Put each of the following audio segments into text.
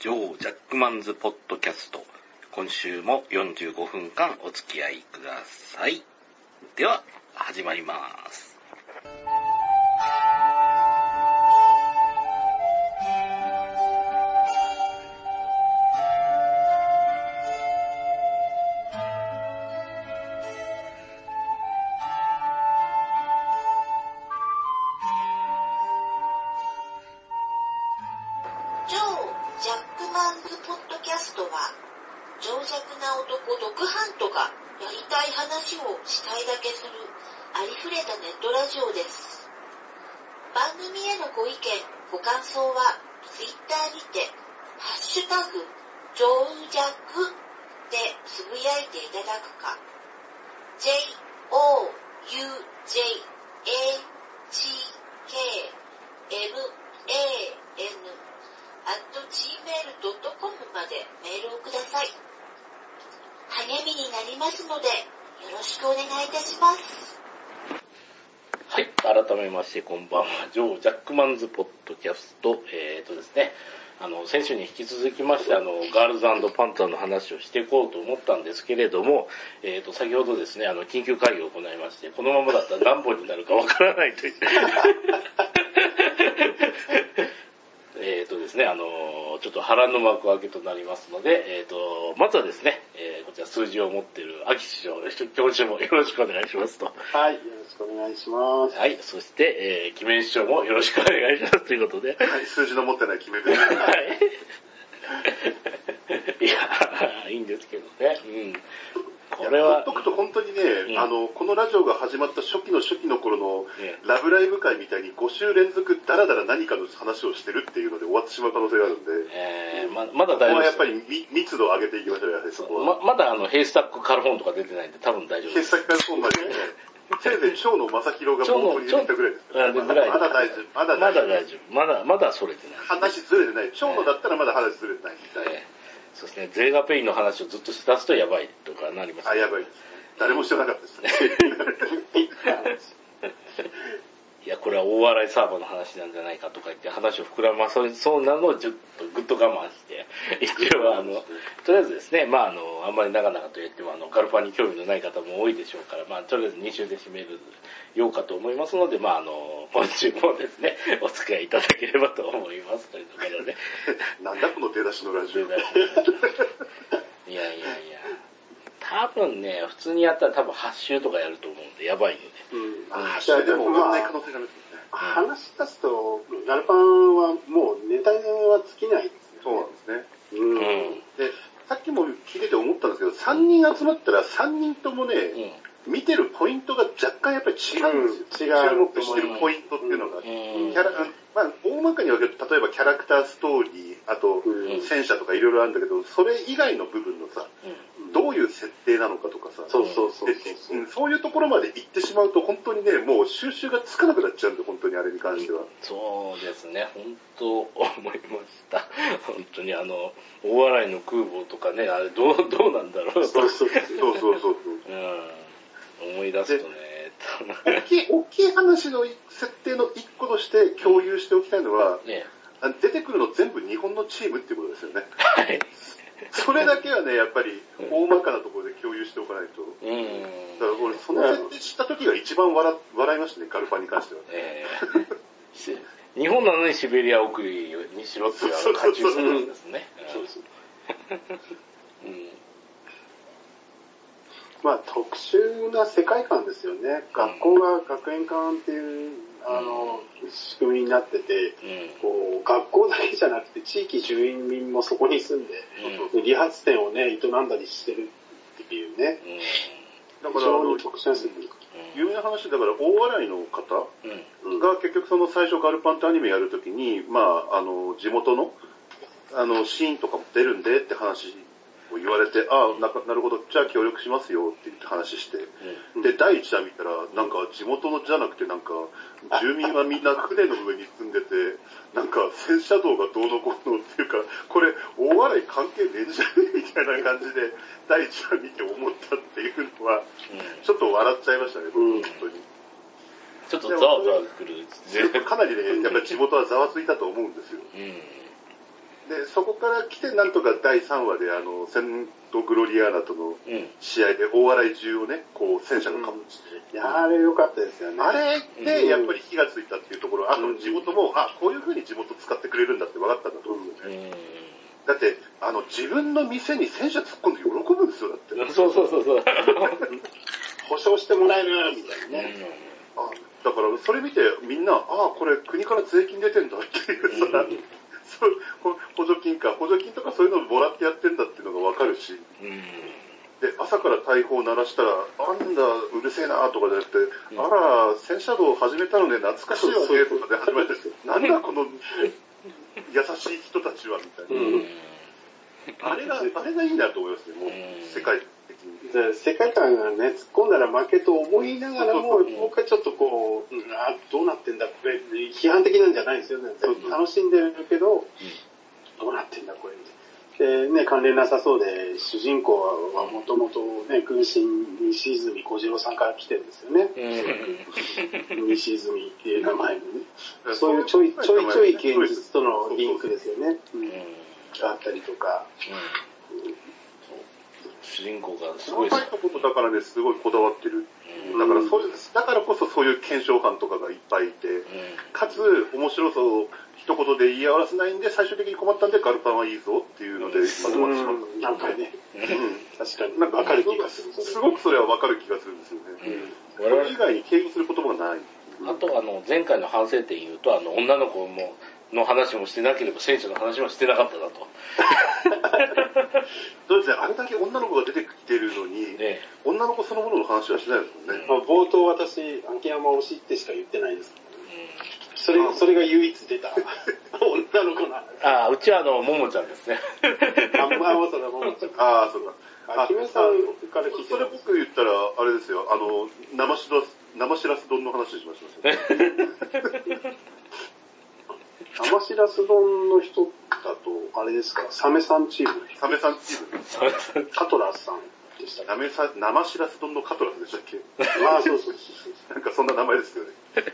ジョー・ジャックマンズ・ポッドキャスト。今週も45分間お付き合いください。では、始まります。 ジョー・ジャックマンズ・ポッドキャストは、情弱な男ドクハントがやりたい話をしたいだけするありふれたネットラジオです。番組へのご意見、ご感想はツイッターにてハッシュタグジョージャックでつぶやいていただくか、JOUJAHKMAN@gmail.com までメールをください。励みになりますのでよろしくお願いいたします。 はい、改めましてこんばんは。ジョー・ジャックマンズ・ポッドキャスト。ですね、先週に引き続きまして、ガールズ&パンツァーの話をしていこうと思ったんですけれども、先ほどですね、緊急会議を行いまして、このままだったら何本になるかわからないという。ですね、ちょっと波乱の幕開けとなりますので、まずはですね、こちら数字を持っている秋師匠、今週もよろしくお願いしますと。 はい、よろしくお願いします。 はい、そして、キメン師匠もよろしくお願いしますということで。 はい、数字の持ってないキメンです。はい。 いや、いいんですけどね。うん。これは。 ほっとくと本当にね、このラジオが始まった初期の頃のラブライブ会みたいに5週連続ダラダラ何かの話をしてるっていうので終わってしまう可能性があるんで。 まだ大丈夫です。ここはやっぱり密度を上げていきましょうよ、そこは。 まだヘイスタックカルフォンとか出てないんで多分大丈夫です。 ヘイスタックカルフォンまでね。せいぜい蝶野正宏が冒頭に出てたぐらいですから。まだ大丈夫。 まだそれてない。 話ずれてない。蝶野だったらまだ話ずれてないみたいな。 そうですね、ゼーガペインの話をずっとしだすとやばいとかなりますね。 あ、やばいですね。誰も知らなかったですね。 いや、これは大笑いサーバーの話なんじゃないかとか言って話を膨らまそうなのをちょっとぐっと我慢して、一応とりあえずですね、あんまり長々と言ってもガルパンに興味のない方も多いでしょうから、とりあえず2週で締めるようかと思いますので、今週もですね、お付き合いいただければと思いますというところで。 なんだこの出だしのラジオ。 いや。多分ね、普通にやったら多分8週とかやると思うんで、やばいよね。 8週でも終わらない可能性があるんですね。 話し出すと、ガルパンはもうネタは尽きないですね。 そうなんですね。で、さっきも聞いてて思ったんですけど、3人集まったら3人ともね、見てるポイントが若干やっぱり違うんですよ。注目してるポイントっていうのが。大まかに分けると、例えばキャラクターストーリー、あと、戦車とかいろいろあるんだけど、それ以外の部分のさ、どういう設定なのかとかさ、そういうところまで行ってしまうと、本当にね、もう収集がつかなくなっちゃうんで、本当にあれに関しては。 そうですね、本当思いました。本当に大笑いの空母とかね、あれどうなんだろう。 そう。 思い出すとね。 大きい話の設定の一個として共有しておきたいのは、出てくるの全部日本のチームっていうことですよね。 はい。 それだけはね、やっぱり大まかなところで共有しておかないと。だから俺、その設定知った時が一番笑いましたね、ガルパンに関しては。 日本なのにシベリア送りにしろっていう感じするんですね。 特殊な世界観ですよね。学校が学園館っていう、仕組みになってて、学校だけじゃなくて地域住民もそこに住んで、理髪店をね、営んだりしてるっていうね。 だから、 特殊な世界観。 有名な話だから、大笑いの方が結局その最初ガルパンってアニメやるときに、地元の、シーンとかも出るんでって話を言われて、なるほど、じゃあ協力しますよって言って話して、で、第一話見たら、なんか地元のじゃなくて、なんか、住民はみんな船の上に住んでて、なんか戦車道がどうのこうのっていうか、これ、大笑い関係ねえんじゃねえみたいな感じで、第一話見て思ったっていうのは、ちょっと笑っちゃいましたね、本当に。 ちょっとざわざわくる。 かなりね、やっぱり地元はざわついたと思うんですよ。 で、そこから来てなんとか第3話でセントグロリアーナとの試合で大洗中をね、こう戦車がかぶって、 いや、あれ良かったですよね。 あれでやっぱり火がついたっていうところ、あと地元も、こういう風に地元使ってくれるんだって分かったんだと思うんですよね。だって、自分の店に戦車突っ込んで喜ぶんですよ、だって。 そう。 保証してもらえるみたいなね。 だから、それ見てみんな、これ国から税金出てんだっていうさ、補助金とかそういうのをもらってやってんだっていうのがわかるし、で、朝から大砲を鳴らしたら、なんだ、うるせえなとかじゃなくて、戦車道を始めたのね、懐かしいわねとかで始まって、なんだこの優しい人たちは、みたいな。あれがいいなと思いますね、もう、世界的に。 世界観がね、突っ込んだら負けと思いながらも、僕はちょっとこう、どうなってんだって、批判的なんじゃないですよね。楽しんでるけど、どうなってんだこれ。でね、関連なさそうで、主人公はもともとね、軍神西泉小次郎さんから来てるんですよね。西泉っていう名前のね。そういうちょい現実とのリンクですよね。があったりとか。 主人公がすごい。 細かいところだからね、すごいこだわってる。だからこそそういう検証班とかがいっぱいいて、かつ面白さを一言で言い表せないんで、最終的に困ったんでガルパンはいいぞっていうので、まとまってしまう。 なんかね。確かに。なんかわかる気がする。 すごくそれはわかる気がするんですよね。これ以外に敬語する言葉がない。 あと前回の反省点言うと、女の子の話もしてなければ、選手の話もしてなかったなと。 そうですね、あれだけ女の子が出てきてるのに、女の子そのものの話はしないですもんね。 冒頭私、秋山推しってしか言ってないです。それが唯一出た女の子の話。 うちはももちゃんですね。 そうだ、ももちゃん。 そうだ。 木村さんから聞いてそれ僕言ったら、あれですよ、生しらす丼の話しましたね。 生しらす丼の人だと、あれですか、サメさんチーム。 サメさんチーム。 カトラスさんでしたっけ？ 生しらす丼のカトラスでしたっけ？ そう。 なんかそんな名前ですよね。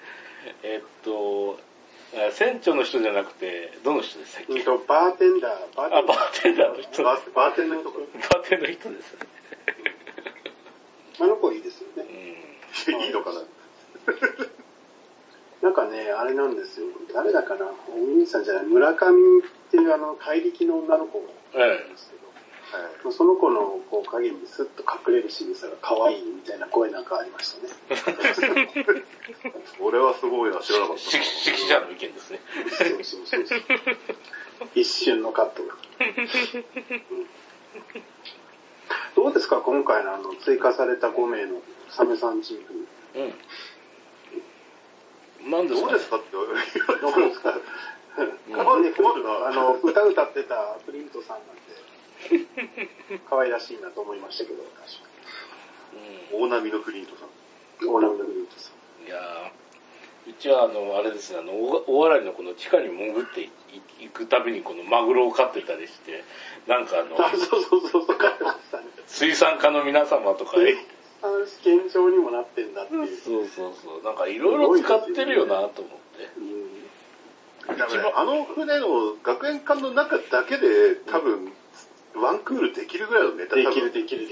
船長の人じゃなくて、どの人でしたっけ？ バーテンダー。 バーテンダーの人。 バーテンの人か。 バーテンの人です。 あの子いいですよね。 いいのかな。 なんかね、あれなんですよ。誰だかな、お兄さんじゃない、村上っていう怪力の女の子がいるんですけど、その子のこう影にスッと隠れる仕草が可愛いみたいな声なんかありましたね。 俺はすごいな、知らなかった。 指揮者の意見ですね。 そう。一瞬のカットが。どうですか、今回の追加された5名のサメさんチーム。 何ですか？ どうですかって言われる。 どうですか？困るな。歌ってたプリントさんなんで、可愛らしいなと思いましたけど、確かに。大波のフリントさん。 大波のフリントさん。 いやうちはあれですね、大洗のこの地下に潜っていくたびにこのマグロを飼ってたりして、なんかそう、飼ってましたね。 水産課の皆様とか、 試験場にもなってんだっていう。 そう。なんかいろいろ使ってるよなと思って。 あの船の学園館の中だけで多分、ワンクールできるぐらいのネタできる。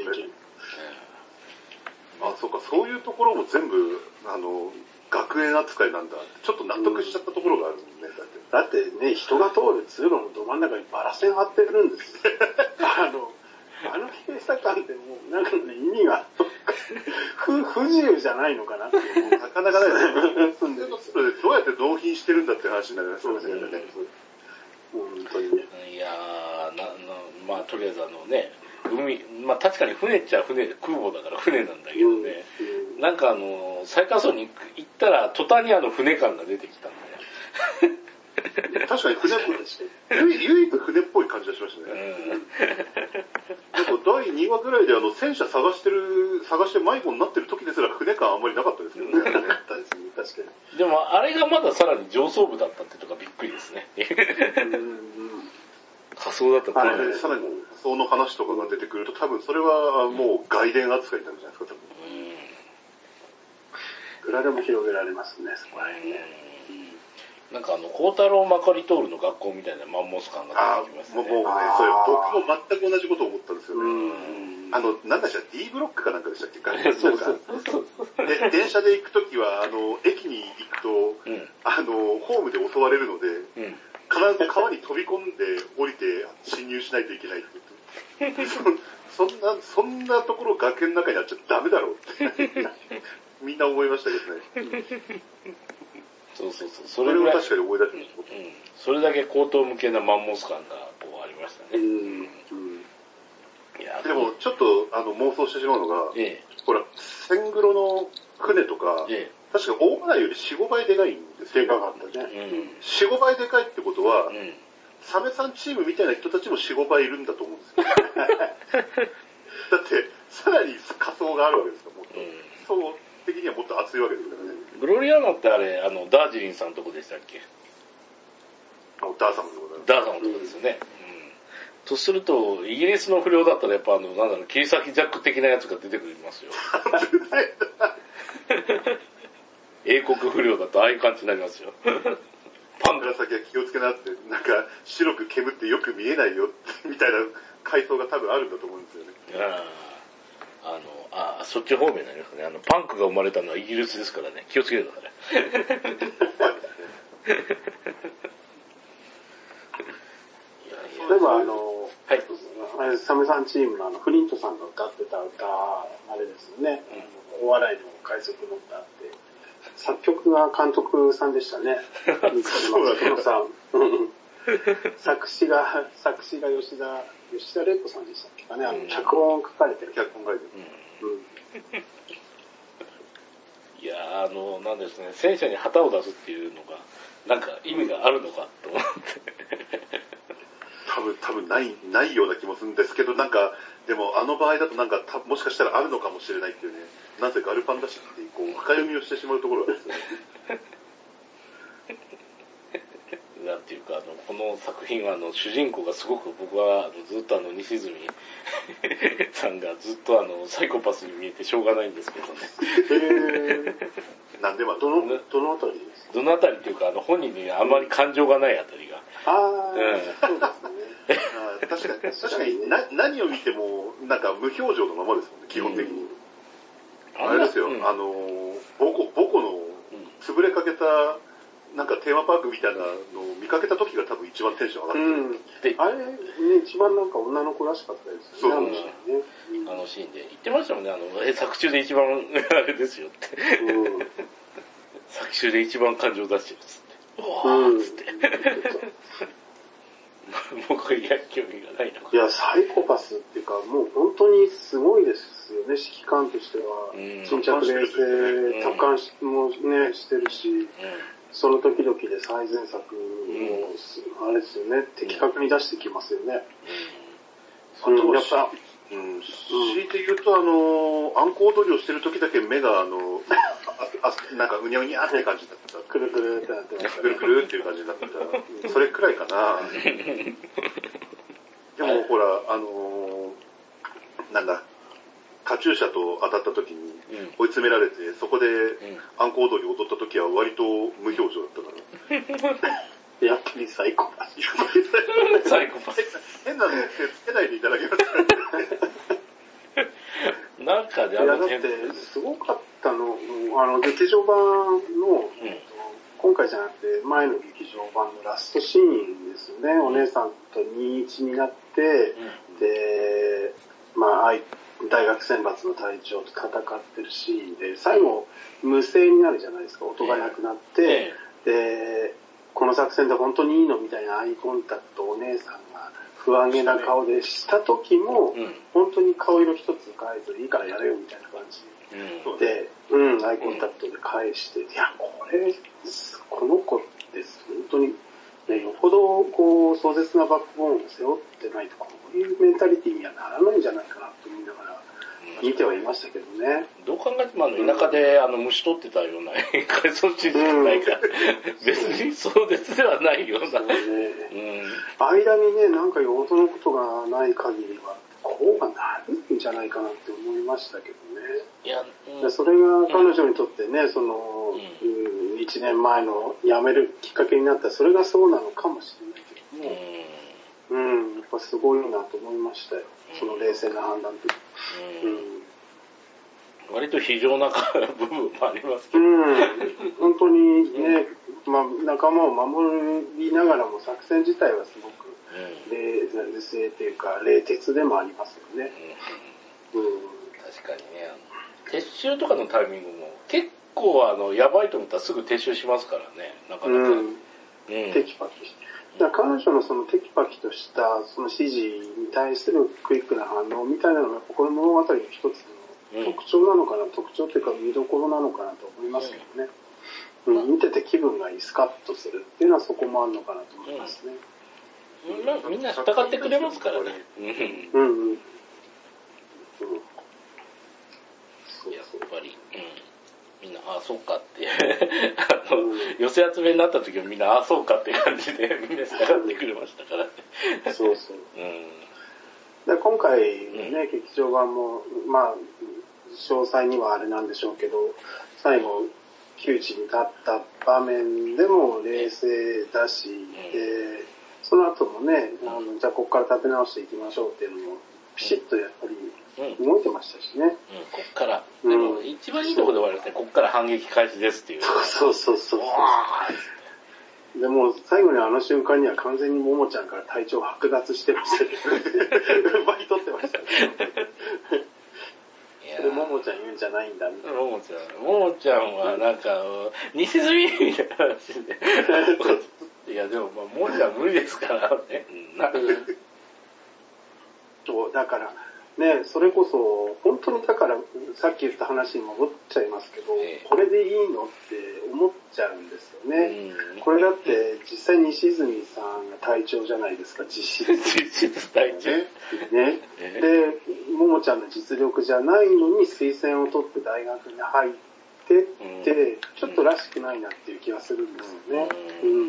そうか、そういうところも全部、学園扱いなんだ。ちょっと納得しちゃったところがあるね、 だってね、人が通る通路のど真ん中にバラ線張ってるんですよ。あの閉鎖感ってもう、なんかね、意味が不自由じゃないのかなっていう。 なかなかないですね。どうやって納品してるんだって話になりますよね。 本当にね。 いやまあとりあえず確かに船っちゃ船、空母だから船なんだけどね。なんか最下層に行ったら途端に船感が出てきたんだよ。 確かに船っぽいですね。唯一船っぽい感じがしましたね。なんか第2話ぐらいで戦車探して迷子になってる時ですら船感あんまりなかったですけどね。なかったですね、確かに。 でもあれがまださらに上層部だったってとかびっくりですね。仮想だったらさらにその話とかが出てくると多分それはもう外伝扱いになるんじゃないですか、多分。 いくらでも広げられますね、そこら辺ね。 なんか孝太郎まかり通るの学校みたいなマンモス感が出てきますね。 もうね、それ僕も全く同じことを思ったんですよね。なんだっけ、D ブロックかなんかでしたっけ？そうか。で、電車で行くときは、駅に行くと、ホームで襲われるので、必ず川に飛び込んで降りて侵入しないといけないって言って。そんなところ学園の中にあっちゃダメだろうって。みんな思いましたけどね。 そう。 それを確かに思い出しました。 それだけ高等向けなマンモス感がこうありましたね。 いやでもちょっと妄想してしまうのが、ほら、千黒の船とか、確か大洗より 4,5 倍でかいんですよ。 でかかったね。 4、5倍でかいってことは、サメさんチームみたいな人たちも 4、5倍いるんだと思うんですよ。だって、さらに仮想があるわけですよ、もっと。そう的にはもっと熱いわけですからね。 グロリアーナってあれ、ダージリンさんのとこでしたっけ？ ダーさんのとこだ。 ダーさんのとこですよね。とすると、イギリスの不良だったらやっぱ切り裂きジャック的なやつが出てくるますよ。英国不良だとああいう感じになりますよ。 パンから先は気をつけなって、なんか白く煙ってよく見えないよみたいな階層が多分あるんだと思うんですよね。 そっち方面になりますね。パンクが生まれたのはイギリスですからね。気をつけてください。 例えばサメさんチームのフリントさんが歌ってた歌、あれですよね。お笑いの海賊の歌って、作曲が監督さんでしたね。そうさん。作詞が吉田玲子さんでしたっけかね。脚本書かれてる。 脚本書いてる。 いやなんですね、戦車に旗を出すっていうのが、なんか意味があるのかと思って。 多分ないような気もするんですけど、なんか、でも場合だとなんか、もしかしたらあるのかもしれないっていうね、なぜガルパンだしってこう、深読みをしてしまうところがですね。 なんていうか、この作品は主人公がすごく僕はずっと西住さんがずっとサイコパスに見えてしょうがないんですけどね。 なんでもどのあたりですか？ どのあたりっていうか、本人にあまり感情がないあたりが。 そうですね。 確かに何を見ても、なんか無表情のままですもんね、基本的に。あれですよ、ボコの潰れかけた、なんかテーマパークみたいなのを見かけた時が多分一番テンション上がってる。 あれね、一番なんか女の子らしかったですよね。 あのシーンで。言ってましたもんね、作中で一番、あれですよって。作中で一番感情出してるっつって。おーっつって。僕は興味がないのか。 いや、サイコパスっていうか、もう本当にすごいですよね、指揮官としては。沈着冷静、達観もね、してるし、その時々で最善策を、あれですよね、的確に出してきますよね。やっぱ、 強いて言うと、アンコ踊りをしてる時だけ目が、なんかうにゃうにゃって感じだった。 くるくるってなってました。 くるくるっていう感じになってた。それくらいかな。でもほら、なんだ、カチューシャと当たった時に追い詰められて、そこでアンコ踊りを踊った時は割と無表情だったから。 やっぱりサイコパス。 サイコパス。 変なのつけないでいただけますか？ なんかでいや、だってすごかったの、劇場版の、今回じゃなくて前の劇場版のラストシーンですよね。お姉さんと2-1になって、で、大学選抜の隊長と戦ってるシーンで、最後無声になるじゃないですか。音がなくなって、で、この作戦で本当にいいのみたいなアイコンタクトをお姉さんが不安げな顔でした時も、本当に顔色一つ変えず、いいからやれよみたいな感じで、アイコンタクトで返して、いや、この子って本当に、ね、よほどこう壮絶なバックボーンを背負ってないとこういうメンタリティにはならないんじゃないかなと思いながら見てはいましたけどね。 どう考えても田舎で虫取ってたような回想シーンじゃないから、別に壮絶ではないような。 間にね、なんかよほどのことがない限りは、 こうはなるんじゃないかなって思いましたけどね。 いや、 それが彼女にとってね、その、1年前の辞めるきっかけになった、それがそうなのかもしれないけども、やっぱすごいなと思いましたよ。その冷静な判断で。 割と非常な部分もありますけど。 本当にね、仲間を守りながらも作戦自体はすごく冷静というか、冷徹でもありますよね。 確かにね、撤収とかのタイミングも結構やばいと思ったらすぐ撤収しますからね、なかなか。 テキパキして。だから彼女のそのテキパキとしたその指示に対するクイックな反応みたいなのがこの物語の一つの特徴なのかな、特徴というか見どころなのかなと思いますけどね。見てて気分がいい、スカッとするっていうのはそこもあるのかなと思いますね。 みんな従ってくれますからね。やっぱり、みんな、ああ、そうかって、寄せ集めになった時はみんな、ああ、そうかって感じで、みんな従ってくれましたからね。 そうそう。で今回ね、劇場版も、詳細にはあれなんでしょうけど、最後、窮地に立った場面でも冷静だし、その後もね、じゃあここから立て直していきましょうっていうのも、ピシッとやっぱり動いてましたしね。 こっから、でも一番いいところで終わるんですね、こっから反撃開始ですっていう。 そう。でも最後にあの瞬間には完全にももちゃんから体調剥奪してましたけど、奪い取ってましたね。それももちゃん言うんじゃないんだみたいな。 ももちゃんはなんか、西住みたいな話で。いやでもももちゃん無理ですからね。 だからね、それこそ本当にだからさっき言った話に戻っちゃいますけど、これでいいのって思っちゃうんですよね。これだって実際に西住さんが隊長じゃないですか、実質隊長ね。で、ももちゃんの実力じゃないのに推薦を取って大学に入ってって、ちょっとらしくないなっていう気がするんですよね。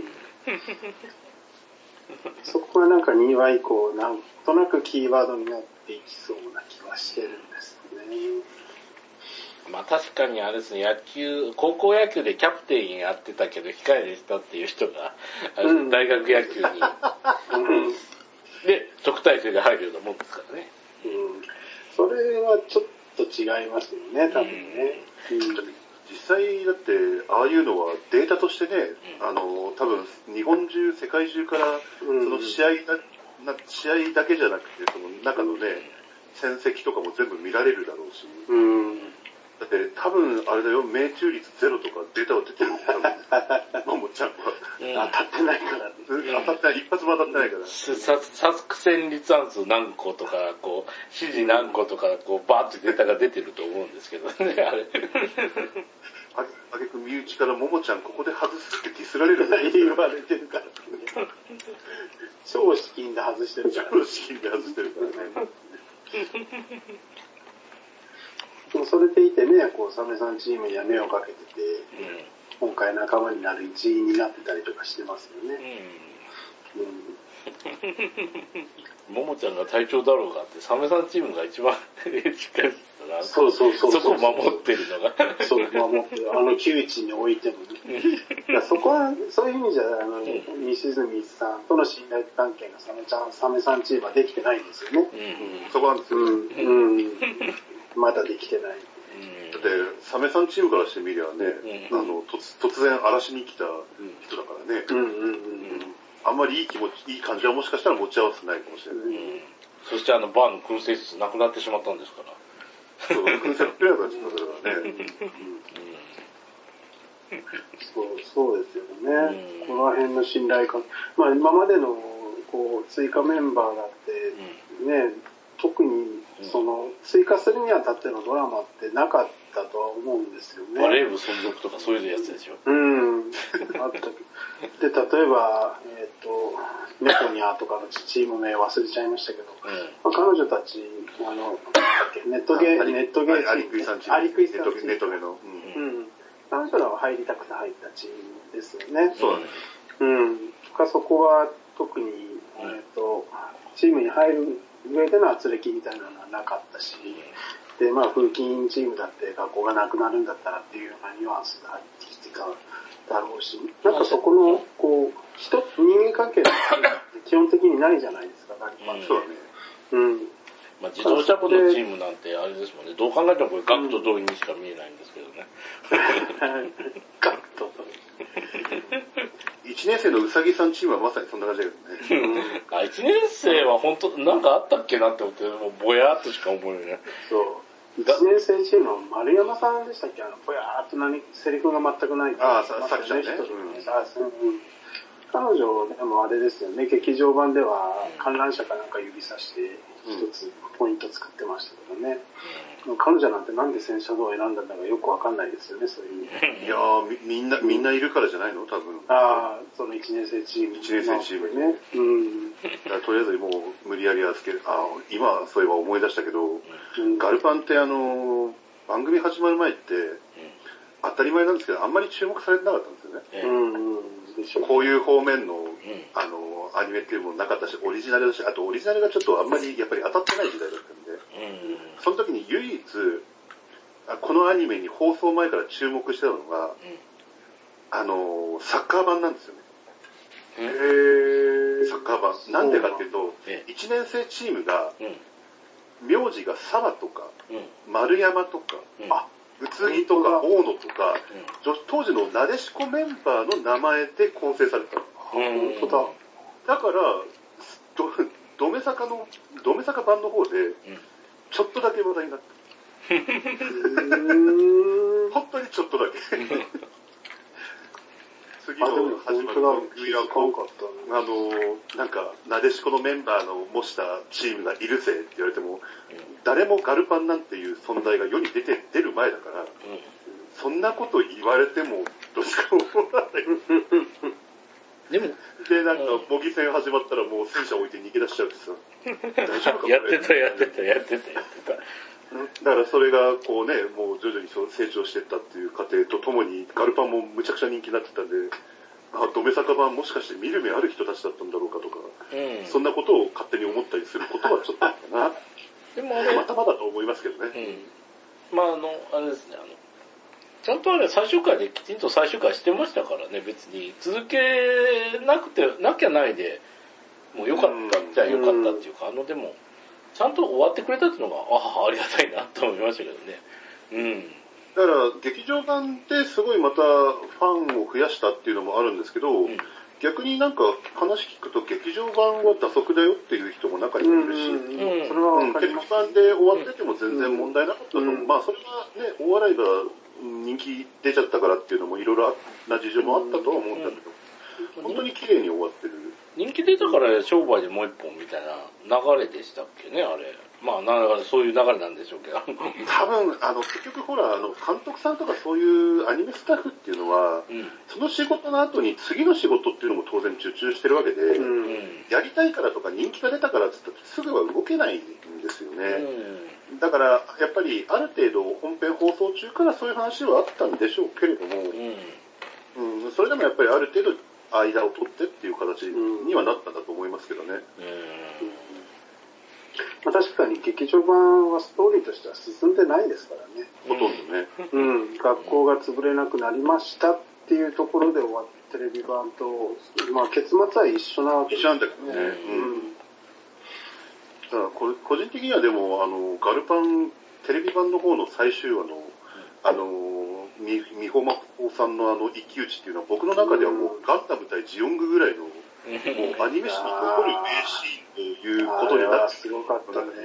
そこがなんか2話以降なんとなくキーワードになっていきそうな気がしてるんですね。 確かにあれですね、高校野球でキャプテンやってたけど控えでしたっていう人が、大学野球に、で、特待生で入るようなもんですからね。 それはちょっと違いますよね、多分ね。 実際だってああいうのはデータとしてね、多分日本中世界中からその試合だけじゃなくてその中のね戦績とかも全部見られるだろうし、だって多分あれだよ、命中率ゼロとかデータは出てるんだよ、ももちゃんは。 当たってないから。 当たってない、一発も当たってないから。 作戦率案数何個とか、指示何個とか、バーッとデータが出てると思うんですけどね、あれ。 あげく身内からももちゃんここで外すってディスられる言われてるから。超資金で外してるから。 超資金で外してるからね。 でもそれでいてね、サメさんチームには目をかけてて、今回仲間になる一員になってたりとかしてますよね。 ももちゃんが隊長だろうがって、サメさんチームが一番しっかりしたな。 そこを守ってるのが。 そう、守ってる。窮地においてもね。そこは、そういう意味じゃ、西住さんとの信頼関係がサメさんチームはできてないんですよね。 そこなんですよ。 まだできてない。 だって、サメさんチームからしてみりゃね、突然荒らしに来た人だからね。あんまりいい感じはもしかしたら持ち合わせないかもしれない。 そしてバーの燻製室なくなってしまったんですから。 そう、燻製プレイヤーがちょっとそれはね。 そうですよね。この辺の信頼感。今までの、追加メンバーだって、ね、特に、追加するにあたってのドラマってなかったとは思うんですよね。 バレー部存続とかそういうやつでしょ。 あったで、例えば、ネトニャとかのチーム名忘れちゃいましたけど、彼女たち、ネットゲー、 アリクイさんチーム。 アリクイさんチーム。 ネットゲの。 彼女らは入りたくて入ったチームですよね。 そうだね。 そこは特に、チームに入る上での圧力みたいなのはなかったし、で、まあ、風紀チームだって学校がなくなるんだったらっていうようなニュアンスが入ってきてただろうし、なんかそこの、こう、人間関係の基本的にないじゃないですか、 そうだね。 うん。まあ、自動車部のチームなんてあれですもんね。どう考えてもこれガクと同意にしか見えないんですけどね。 ガクと同意。1年生のうさぎさんチームはまさにそんな感じだけどね。 1年生は本当なんかあったっけなって思って、もうぼやーっとしか思えない。 そう。1年生チームの丸山さんでしたっけ、ぼやーっとセリフが全くない。 ああ、さきちゃんね。 彼女でもあれですよね、劇場版では観覧車かなんか指さして一つポイント作ってましたけどね。彼女なんてなんで戦車道を選んだんだかよくわかんないですよね、そういう。 いやー、みんないるからじゃないの多分。 ああ、その1年生チーム。 1年生チームね。うん。 とりあえずもう無理やり預ける。今そういえば思い出したけど、ガルパンって番組始まる前って、当たり前なんですけど、あんまり注目されてなかったんですよね。こういう方面の、アニメっていうものなかったし、オリジナルだし、あとオリジナルがちょっとあんまりやっぱり当たってない時代だったんで、その時に唯一、このアニメに放送前から注目してたのが、サッカー版なんですよね。サッカー版。なんでかっていうと、1年生チームが、名字が沢とか、丸山とか、宇津木とか大野とか、当時のなでしこメンバーの名前で構成されてたの。 本当だ。 だから、ドメサカ版の方で、ちょっとだけ話題になった。本当にちょっとだけ。次の始まるグイラコなんか、なでしこのメンバーの模したチームがいるぜって言われても、誰もガルパンなんていう存在が世に出る前だから、そんなこと言われても、どうしか思わない。で、なんか、模擬戦始まったらもう戦車置いて逃げ出しちゃうしさ。大丈夫かやってた。 だからそれがこうね、もう徐々に成長していったっていう過程とともに、ガルパンもむちゃくちゃ人気になってたんで、ドメサカ版もしかして見る目ある人たちだったんだろうかとか、そんなことを勝手に思ったりすることはちょっとあったな。 でもあれ、 またまだと思いますけどね。 まああれですね、ちゃんとあれ最終回できちんと最終回してましたからね、別に続けなきゃないで、もう良かったっちゃ良かったっていうか、でも、ちゃんと終わってくれたっていうのが、ありがたいなと思いましたけどね。 だから、劇場版ですごいまたファンを増やしたっていうのもあるんですけど、逆になんか話聞くと劇場版は打足だよっていう人も中にもいるし、それはテレビ版で終わってても全然問題なかったと思う。まあそれがね、大笑いが人気出ちゃったからっていうのもいろいろな事情もあったとは思うんだけど、本当に綺麗に終わってる。 人気出たから商売でもう一本みたいな流れでしたっけね、あれ。まあ、そういう流れなんでしょうけど。 多分、結局ほら、監督さんとかそういうアニメスタッフっていうのは、その仕事の後に次の仕事っていうのも当然受注してるわけで、やりたいからとか人気が出たからって言ったらすぐは動けないんですよね。だから、やっぱりある程度本編放送中からそういう話はあったんでしょうけれども、それでもやっぱりある程度間を取ってっていう形にはなったんだと思いますけどね。 まあ、確かに劇場版はストーリーとしては進んでないですからね。 ほとんどね。 学校が潰れなくなりましたっていうところで終わってテレビ版と、まあ結末は一緒なわけですね。一緒なんだけどね。だから個人的にはでも、ガルパンテレビ版の方の最終話の、美穂真帆さんの一騎打ちっていうのは僕の中ではもうガンダム対ジオングぐらいの、もうアニメ史に残る名シーンということになってすごかったね。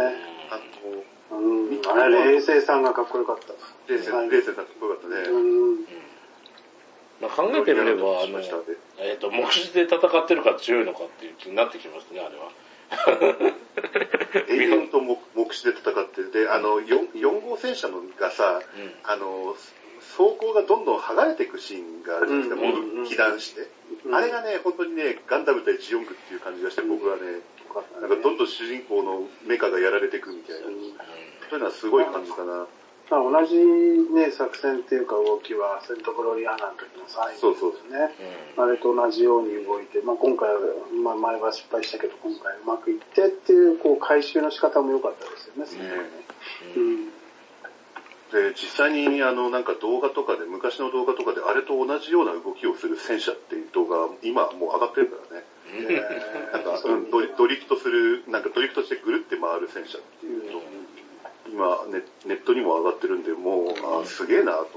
冷静さんがかっこよかった。 冷静さんかっこよかったね。 まあ、考えてみれば、目視で戦ってるから強いのかっていう気になってきますね、あれは。 永遠と目視で戦ってで、4号戦車のがさ、装甲がどんどん剥がれていくシーンがあるじゃないですか、被弾して。あれがね、本当にね、ガンダム対ジオングっていう感じがして、僕はね、なんかどんどん主人公のメカがやられていくみたいな、そういうのはすごい感じたな。 同じね、作戦っていうか動きは、セントグロリアーナの時の最後ですね。あれと同じように動いて、今回は、前は失敗したけど、今回うまくいってっていう、回収の仕方も良かったですよね、すごいね。 で、実際になんか動画とかで、昔の動画とかで、あれと同じような動きをする戦車っていう動画、今もう上がってるからね。なんか、ドリフトする、なんかドリフトしてぐるって回る戦車っていうの、今ネットにも上がってるんで、もう、すげえなと思って。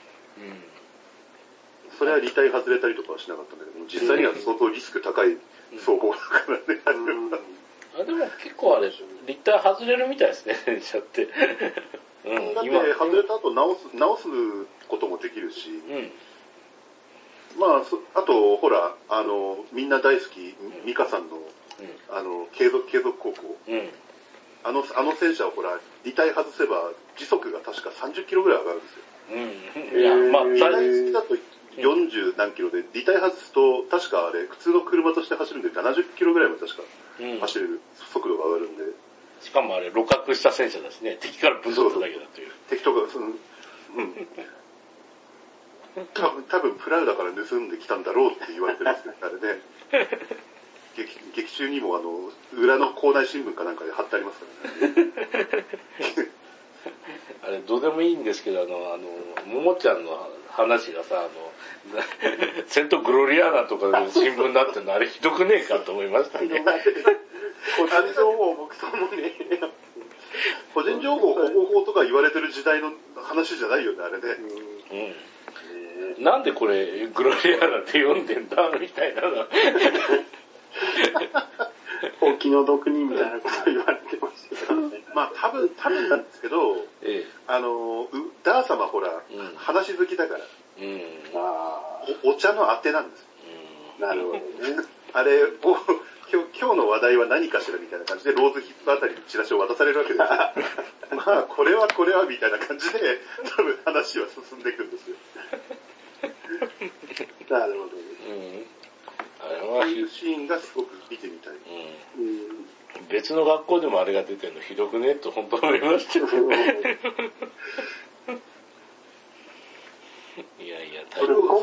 それは履帯外れたりとかはしなかったんだけど、実際には相当リスク高い走行だからね、 でも結構あれ、履帯外れるみたいですね、戦車って。 だって外れた後直すこともできるし、あと、ほら、みんな大好き、ミカさんの、継続高校。あの戦車はほら、履帯外せば時速が確か30キロぐらい上がるんですよ。 履帯付きだと40何キロで、履帯外すと、確かあれ、普通の車として走るんで70キロぐらいまで確か走れる速度が上がるんで。 しかもあれ、露獲した戦車だしね、敵からぶん取っただけだという。 敵とか、多分プラウダから盗んできたんだろうって言われてるんですよ、あれね。劇中にも裏の校内新聞かなんかで貼ってありますからね。 あれ、どうでもいいんですけど、ももちゃんの話がさ、セントグロリアーナとかの新聞になってるの、あれひどくねえかと思いましたね。 個人情報僕ともね、 個人情報保護法とか言われてる時代の話じゃないよね、あれね。 なんでこれ、グロリアーナって読んでんだみたいなの。 お気の毒にみたいなこと言われてましたからね。 多分なんですけど、ダー様ほら、話好きだから、お茶のあてなんです。 なるほどね。 あれ、今日の話題は何かしらみたいな感じで、ローズヒップあたりにチラシを渡されるわけですよ。これはみたいな感じで、多分話は進んでいくんですよ。 なるほどね。 そういうシーンがすごく見てみたい。 別の学校でもあれが出てるのひどくねと本当思いました。いやいや、 今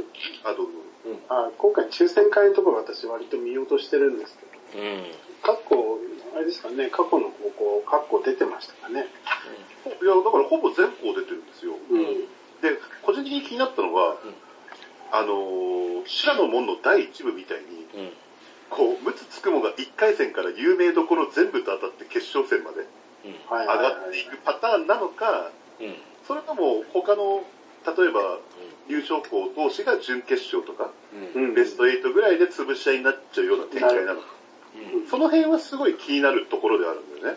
回抽選会のところ私割と見ようとしてるんですけど、あれですかね、過去の高校出てましたかね。 いや、だからほぼ全校出てるんですよ。で、個人的に気になったのは、修羅の門の第1部みたいに、陸奥つくもが1回戦から有名どころ全部と当たって決勝戦まで上がっていくパターンなのか、それとも他の、例えば優勝校同士が準決勝とか、ベスト8ぐらいで潰し合いになっちゃうような展開なのか。その辺はすごい気になるところであるんだよね。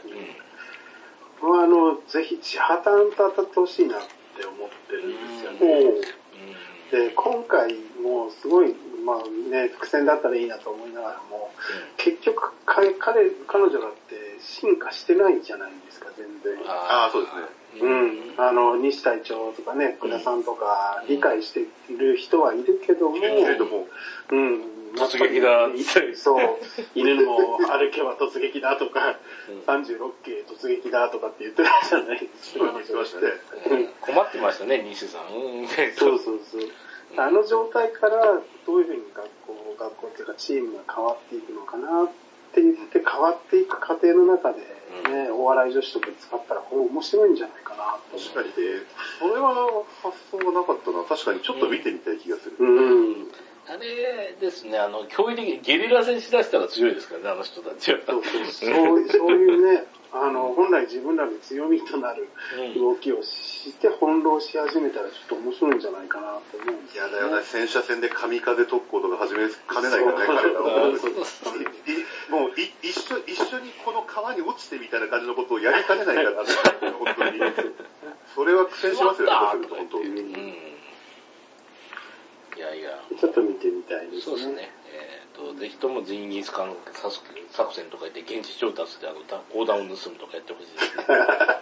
ぜひ地破綻と当たってほしいなって思ってるんですよね。で、今回もすごい、伏線だったらいいなと思いながらも、結局彼女だって進化してないじゃないですか、全然。 そうですね。 西隊長とかね、福田さんとか理解している人はいるけども、 突撃だ。 そう、犬も歩けば突撃だとか、36系突撃だとかって言ってたじゃないですか。 困ってましたね、西さん。 そう。あの状態からどういうふうに学校っていうかチームが変わっていくのかなって言って変わっていく過程の中でね、お笑い女子とぶつかったらこれ面白いんじゃないかなと。 確かにね、それは発想がなかったな。確かにちょっと見てみたい気がする。 あれですね、驚異的ゲリラ戦しだしたら強いですからね、あの人たちは。 そういうね、本来自分らの強みとなる動きをして翻弄し始めたらちょっと面白いんじゃないかなと思うんですよね。 いやだよね、戦車戦で神風特攻とか始めかねないからね、彼らは。もう一緒にこの川に落ちてみたいな感じのことをやりかねないから、本当に。それは苦戦しますよね、そうすると本当に。 いやいや。 ちょっと見てみたいですね。 そうですね。ぜひともジンギスカン作戦とか言って現地調達で砲弾を盗むとかやってほしいですね。 だ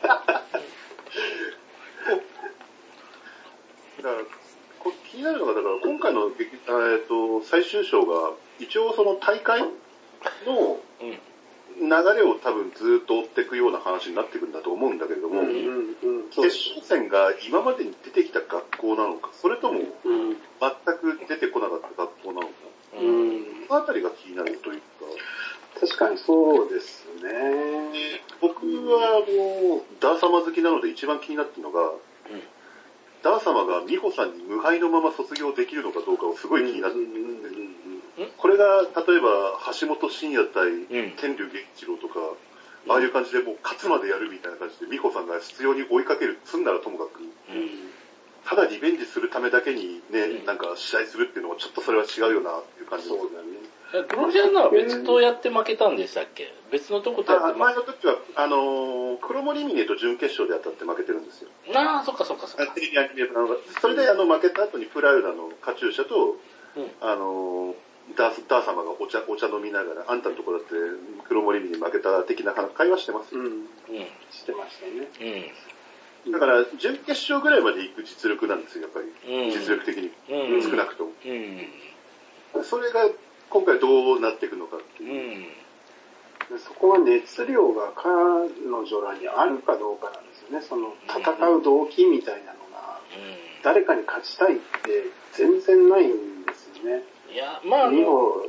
から気になるのが、だから今回の最終章が一応その大会の流れを多分ずっと追っていくような話になっていくんだと思うんだけれども、決勝戦が今までに出てきた学校なのか、それとも全く出てこなかった学校なのか、そのあたりが気になるというか。 確かにそうですね。 僕はダー様好きなので一番気になってるのが、ダー様が美穂さんに無敗のまま卒業できるのかどうかをすごい気になってるんですね。これが例えば橋本真也対天竜源一郎とか、ああいう感じでもう勝つまでやるみたいな感じで美穂さんが執拗に追いかける、すんならともかく、ただリベンジするためだけにね、なんか試合するっていうのはちょっとそれは違うよなっていう感じです。そうだね。 プロジャンナは別とやって負けたんでしたっけ？別のとことやって負けた。 前の時は、黒森峰と準決勝で当たって負けてるんですよ。 ああ、そっかそっかそっか。 それで負けた後にプラウダのカチューシャと、ダー様がお茶飲みながら、あんたのところだって黒森峰に負けた的な会話してますよ。 してましたね。 だから、準決勝ぐらいまで行く実力なんですよ、やっぱり。実力的に。少なくとも。それが今回どうなっていくのかっていう。 そこは熱量が彼女らにあるかどうかなんですよね。その戦う動機みたいなのが、誰かに勝ちたいって全然ないんですよね。 いや、まあ、 美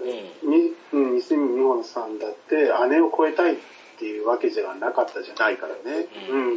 穂さんだって姉を超えたいっていうわけじゃなかったじゃないからね。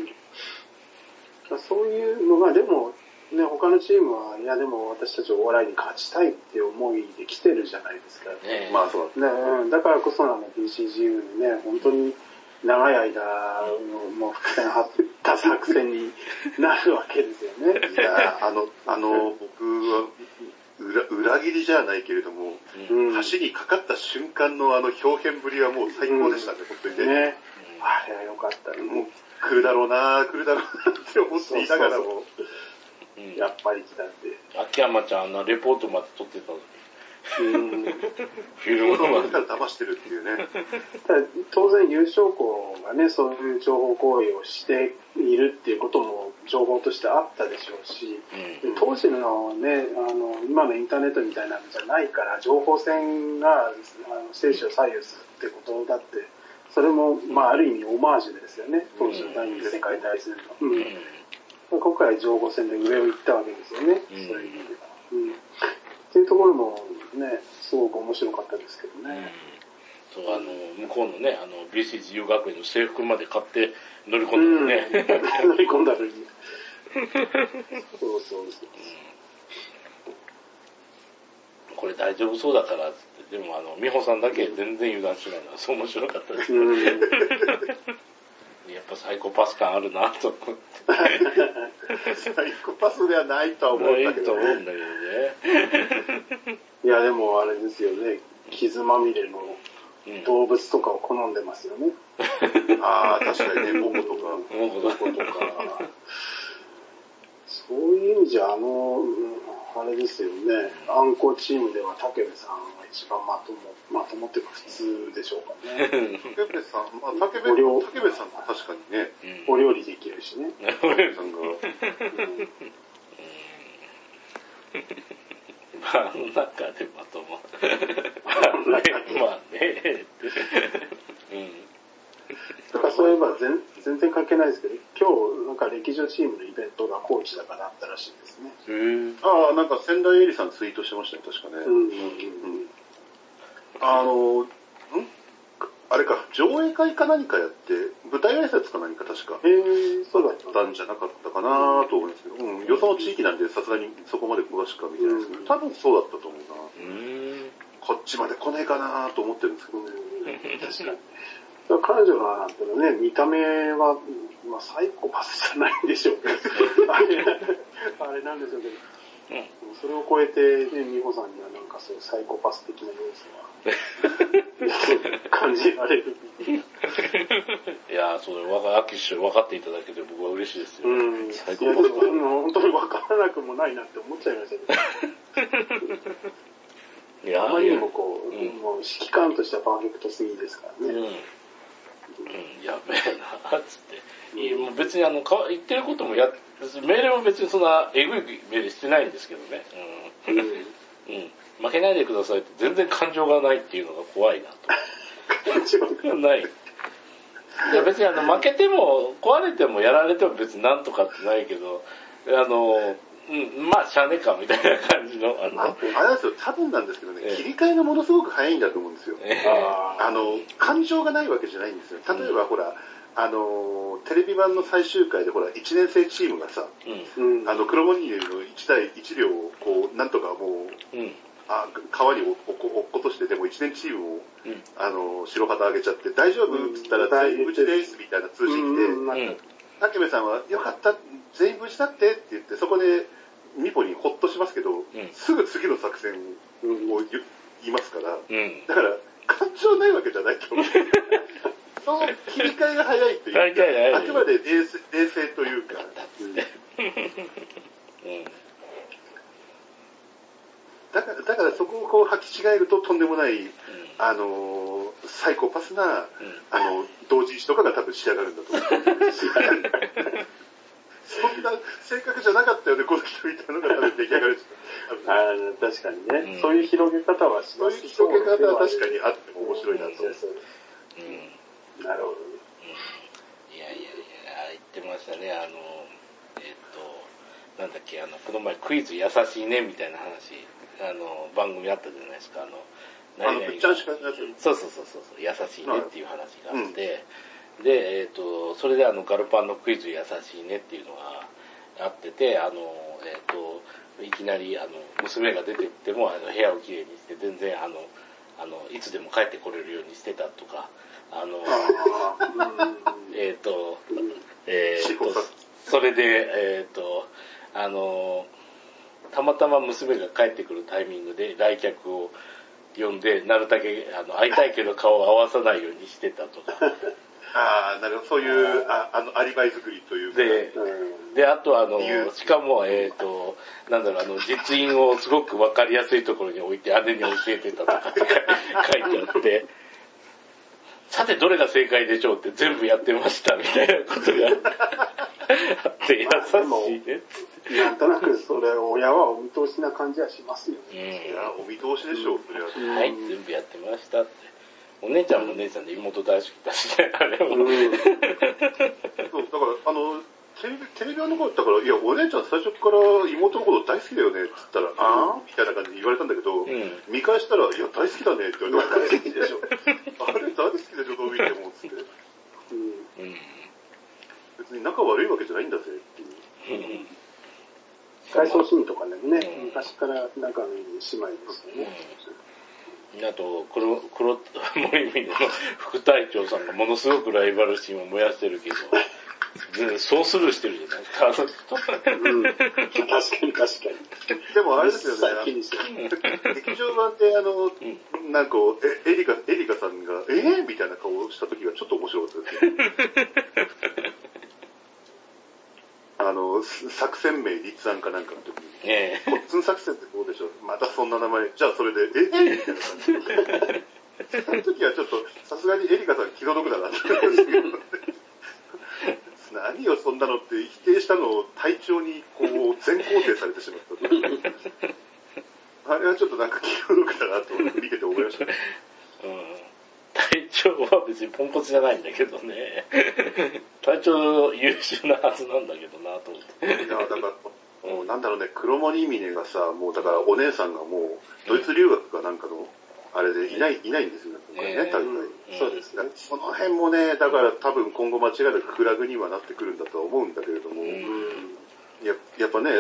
そういうのが、でも、ね、他のチームは、いやでも私たちお笑いに勝ちたいって思いで来てるじゃないですか。 まあそうだね。だからこそBCGU にね、本当に長い間、もう伏線張った作戦になるわけですよね。 いや、僕は、裏切りじゃないけれども、橋にかかった瞬間の表現ぶりはもう最高でしたね、本当にね。 あれは良かったね。 もう来るだろうなって思っていながらも。 やっぱり来たって。 秋山ちゃんレポートまで撮ってたのに。 フィルムまでから騙してるっていうね。 当然優勝校がね、そういう情報行為をしているっていうことも情報としてあったでしょうし、当時のね、今のインターネットみたいなのじゃないから、情報戦が生死を左右するってことだって、それも、まあある意味オマージュですよね、当時の第二次世界大戦の。今回情報戦で上を行ったわけですよね、そういう意味では。っていうところもね、すごく面白かったですけどね。 そう、向こうのね、BCGU 学園の制服まで買って乗り込んだのね。 乗り込んだのに。そう。 これ大丈夫そうだからって、でも美穂さんだけ全然油断しないのはそう面白かったです。やっぱサイコパス感あるなと思って。 サイコパスではないとは思うんだけどね。 いやでもあれですよね、傷まみれの動物とかを好んでますよね。 ああ、確かにね、モコとか。 そういう意味じゃあれですよね、アンコチームでは武部さんが一番まともっていうか普通でしょうかね。 武部さん、武部さんは確かにね、 お料理できるしね。 武部さんが。 まあ、中でまとも。まあね。 だからそういえば全然関係ないですけど、今日なんか歴女チームのイベントが高知だからあったらしいですね。 ああ、なんか仙台絵里さんツイートしてましたね、確かね。あれか、上映会か何かやって、舞台挨拶か何か確か。 そうだったんじゃなかったかなと思うんですけど、よその地域なんでさすがにそこまで詳しくは見てないですけど、多分そうだったと思うな。こっちまで来ねえかなと思ってるんですけどね。 確かに。彼女のなんていうのね、見た目は、まあ、サイコパスじゃないんでしょうけど、あれなんでしょうけど、それを超えて、ね、美穂さんにはなんかそういうサイコパス的な要素は感じられる。 いや、それ秋師匠分かっていただけて僕は嬉しいですよ。 サイコパスは本当に分からなくもないなって思っちゃいましたけど。あまりにももう指揮官としてはパーフェクトすぎですからね。 やべえな、つって。もう別に言ってることも命令も別にそんなえぐい命令してないんですけどね。負けないでくださいって全然感情がないっていうのが怖いなと。 感情がない。 いや別に負けても、壊れてもやられても別になんとかってないけど、まあ、しゃあねえかみたいな感じの、 あれなんですよ、多分なんですけどね、切り替えがものすごく早いんだと思うんですよ。感情がないわけじゃないんですよ。例えば、ほら、テレビ版の最終回で、ほら、1年生チームがさ、黒モニエルの1対1両を、こう、なんとかもう、川に落っことして、でも1年チームを、白旗上げちゃって、大丈夫って言ったら、全員無事ですみたいな通信来て、竹部さんは、よかった、全員無事だってって言って、そこで、ミポにホッとしますけど、すぐ次の作戦を言いますから、だから、感情ないわけじゃないと思う。その切り替えが早いというか、あくまで冷静というか。だからそこをこう履き違えるととんでもない、サイコパスな、同人誌とかが多分仕上がるんだと思う。そんな性格じゃなかったよね、この人みたいなのが多分出来上がる。 確かにね、そういう広げ方はします。 そういう広げ方は確かにあっても面白いなと思う。 なるほどね。 いや、言ってましたね、なんだっけ、この前クイズ優しいねみたいな話、番組あったじゃないですか、そう、優しいねっていう話があって、で、それでガルパンのクイズ優しいねっていうのがあってて、いきなり娘が出てっても部屋をきれいにして全然いつでも帰ってこれるようにしてたとか、それで、たまたま娘が帰ってくるタイミングで来客を呼んで、なるだけ会いたいけど顔を合わさないようにしてたとか。 なるほど、そういうアリバイ作りというか。 で、あとしかも、実印をすごくわかりやすいところに置いて姉に教えてたとかって書いてあって、さてどれが正解でしょうって全部やってましたみたいなことがあって、優しいね。 なんとなくそれ、親はお見通しな感じはしますよね。 いや、お見通しでしょう、それは。 はい、全部やってましたって。お姉ちゃんもお姉ちゃんで妹大好きだしね、あれも。 そう、だからテレビ版の頃だから、いや、お姉ちゃん最初から妹のこと大好きだよねって言ったら、みたいな感じで言われたんだけど、見返したら、いや、大好きだねって言われて、大好きでしょ。あれ、大好きでしょ、どう見ても、つって。別に仲悪いわけじゃないんだぜ、っていう。 回想シーンとかでもね、昔から仲のいい姉妹ですよね。 あと、黒森峰の副隊長さんがものすごくライバル心を燃やしてるけど、そうスルーしてるじゃないですか。 確かに。 でもあれですよね、劇場版でなんか、エリカさんが、みたいな顔をした時がちょっと面白かったですね。作戦名立案かなんかの時に、コッツン作戦ってどうでしょう、またそんな名前、じゃあそれで、みたいな感じで。その時はちょっと、さすがにエリカさん気の毒だなって思いましたけど、何をそんなのって否定したのを隊長にこう全肯定されてしまったあれはちょっとなんか気の毒だなと見てて思いましたね。 隊長は別にポンコツじゃないんだけどね。隊長優秀なはずなんだけどなと思って。 いや、だから、なんだろうね、黒森峰がさ、もうだからお姉さんがもう、ドイツ留学かなんかの、あれでいないんですよね、今回ね、大会。 そうですね。 その辺もね、だから多分今後間違いなくフラグにはなってくるんだとは思うんだけれども、やっぱね、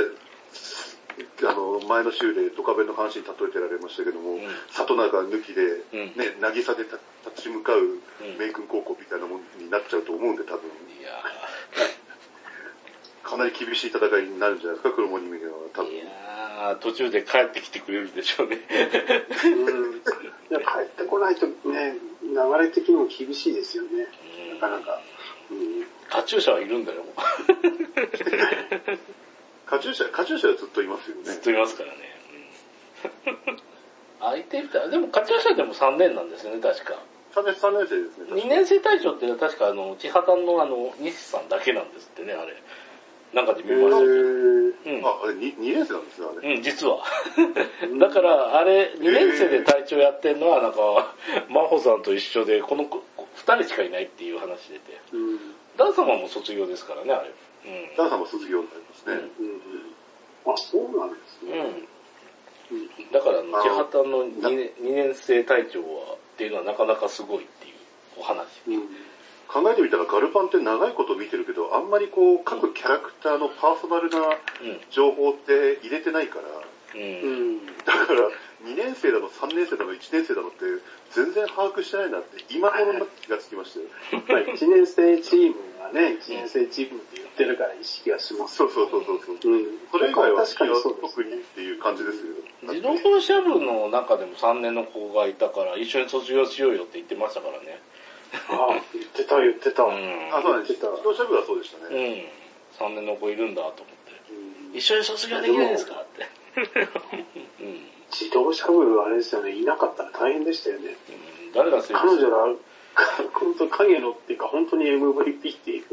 前の週でドカベンの話に例えてられましたけども、里中抜きで、ね、渚で立ち向かう名君高校みたいなものになっちゃうと思うんで、多分。いやかなり厳しい戦いになるんじゃないですか、黒森峰は多分。 いや途中で帰ってきてくれるでしょうね。 いや、帰ってこないとね、流れ的にも厳しいですよね。なかなか。 カチューシャはいるんだよ。 カチューシャはずっといますよね。 ずっといますからね。相手みたい。でもカチューシャでも3年なんですよね、確か。 3年生ですね。 2年生隊長って確か千畑の西さんだけなんですってね、あれ。なんかで見ましたけど。 あれ2年生なんですね、あれ。 実は。だから、あれ、2年生で隊長やってるのは、なんか、真帆さんと一緒で、この2 人しかいないっていう話出て。ダン様も卒業ですからね、あれ。 ダン様も卒業になりますね。 あ、そうなんですね。 だから、千畑の2年生隊長は、っていうのはなかなかすごいっていうお話。 考えてみたらガルパンって長いこと見てるけど、あんまりこう、各キャラクターのパーソナルな情報って入れてないから、だから、2年生だの3年生だの1年生だのって全然把握してないなって今頃になって気がつきましたよ。 やっぱり1年生チームがね、1年生チームって言ってるから意識がします。 そう。それ以外は特にっていう感じですよ。 自動車部の中でも3年の子がいたから一緒に卒業しようよって言ってましたからね。 言ってた。 あ、そうなんです。自動車部はそうでしたね。 3年の子いるんだと思って。一緒に卒業できないですかって。 自動車部あれですよね、いなかったら大変でしたよね。 誰が彼女ら、本当影のっていうか本当に MVP っていう。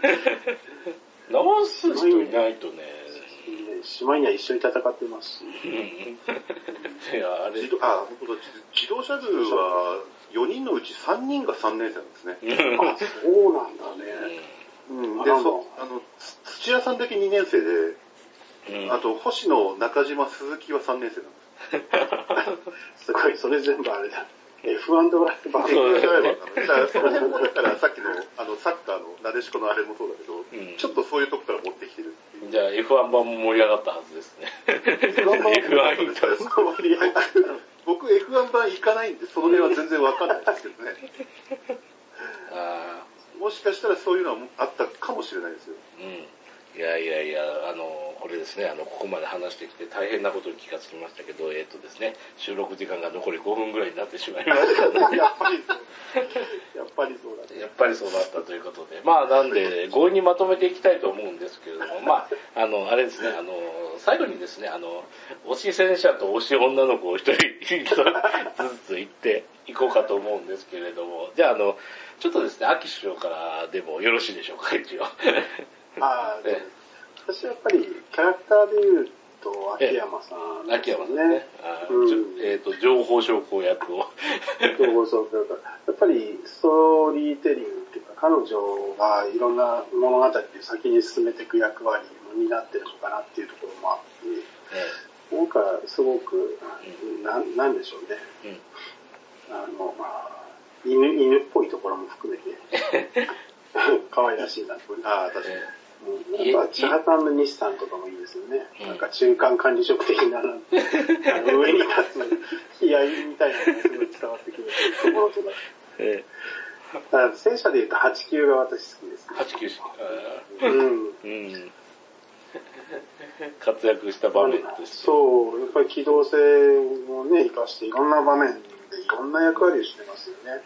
直す人いないとね。 しまいには一緒に戦ってますし。 いや、あれ。 自動車部は4人のうち3人が3年生なんですね。 あ、そうなんだね。 で、土屋さんだけ2年生で、あと、星野、中島、鈴木は3年生なんです。 すごい、それ全部あれだ。F1 ドライバー。 だからさっきの、サッカーのなでしこのあれもそうだけど、ちょっとそういうとこから持ってきてるっていう。 じゃあ F1 版も盛り上がったはずですね。 F1 インタース盛り上がった。 僕 F1 版行かないんで、その辺は全然わかんないですけどね。もしかしたらそういうのはあったかもしれないですよ。 いや、これですね、ここまで話してきて大変なことに気がつきましたけど、ですね、収録時間が残り5分ぐらいになってしまいましたね。 やっぱりそうだね。 やっぱりそうだったということで、なんで、強引にまとめていきたいと思うんですけれども、あれですね、最後にですね、推し戦車と推し女の子を一人ずつ言っていこうかと思うんですけれども、じゃあ、ちょっとですね、秋首相からでもよろしいでしょうか、一応。 私はやっぱりキャラクターで言うと秋山さんですよね。 情報証拠役を。 情報証拠役。やっぱりストーリーテリングっていうか、彼女がいろんな物語を先に進めていく役割を担ってるのかなっていうところもあって、なんかすごく、なんでしょうね。犬っぽいところも含めて、可愛らしいなと思います。確かに。やっぱ、千畑の西さんとかもいいですよね。なんか中間管理職的な、上に立つ悲哀みたいなのがすごい伝わってくるところとか。だから戦車で言うと89が私好きです、ね。 89活躍した場面として。 そう、やっぱり機動性をね、生かしていろんな場面でいろんな役割をしてますよね。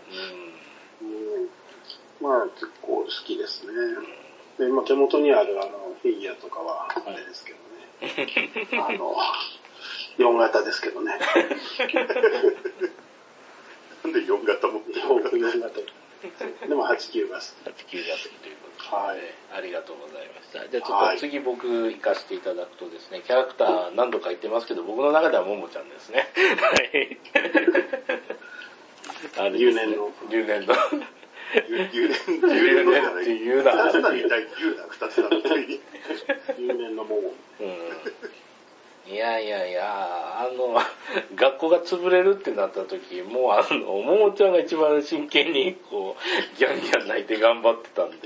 結構好きですね。で、手元にあるフィギュアとかはあれですけどね。4型ですけどね。 なんで4型持ってるのか。 4型。でも89が好き。 89が好きということで、ありがとうございました。じゃあちょっと次僕行かせていただくとですね、キャラクター何度か言ってますけど、僕の中ではももちゃんですね。はい。 留年の。 留年の。 留年って言うな。2つなみたいに言うな、2つなみたいに。 留年のもも。 いや、学校が潰れるってなった時、もうももちゃんが一番真剣に、こう、ギャンギャン泣いて頑張ってたんで、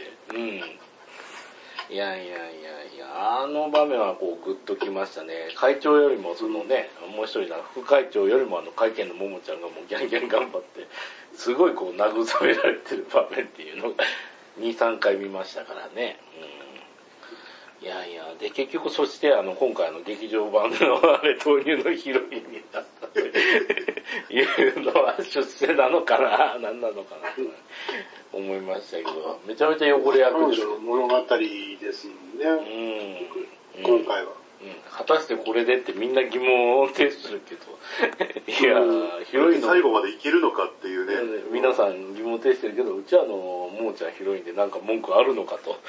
あの場面はこうグッときましたね。会長よりももう一人の副会長よりも会見のももちゃんがもうギャンギャン頑張って、すごいこう慰められてる場面っていうのが2、3回見ましたからね。で、結局そして今回劇場版の投入のヒロインになったというのは出世なのかな、何なのかなと思いましたけど、めちゃめちゃ汚れ役彼女の物語ですもんね。今回は。 果たしてこれでってみんな疑問を呈するけど、いや、ヒロインの。 最後までいけるのかっていうね。 皆さん疑問を呈してるけど、うちはももちゃんヒロインでなんか文句あるのかと。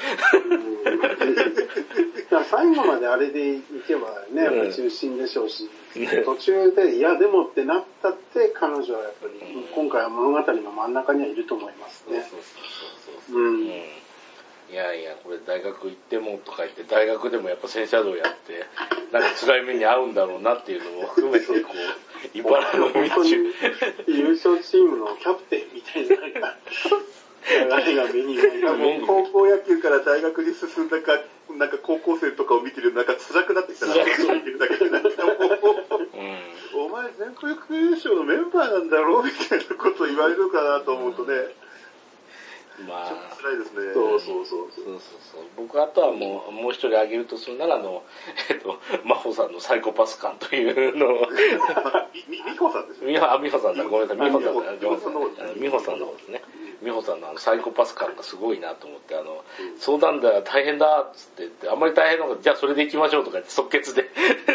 最後まであれでいけばね、やっぱ中心でしょうし、途中で、いやでもってなったって彼女はやっぱり、今回は物語の真ん中にはいると思いますね。 そう。いやいや、これ大学行ってもとか言って、大学でもやっぱ戦車道やって、なんか辛い目に遭うんだろうなっていうのも含めて、こう、茨の道。 本当に優勝チームのキャプテンみたいな、なんか、流れが目にもう高校野球から大学に進んだか、なんか高校生とかを見てるとなんか辛くなってきたな、そう言ってるだけでなんかもう、お前全国優勝のメンバーなんだろうみたいなことを言われるかなと思うとね、 まあ、 ちょっと辛いですね。 そう。僕あとはもう一人挙げるとするなら真帆さんのサイコパス感というのを。 美穂さんですね。 美穂さんだ、ごめんなさい、美穂さんの方ですね。美穂さんのサイコパス感がすごいなと思って、相談だ、大変だ、つって言って、あんまり大変なのか、じゃあそれで行きましょうとか言って即決で。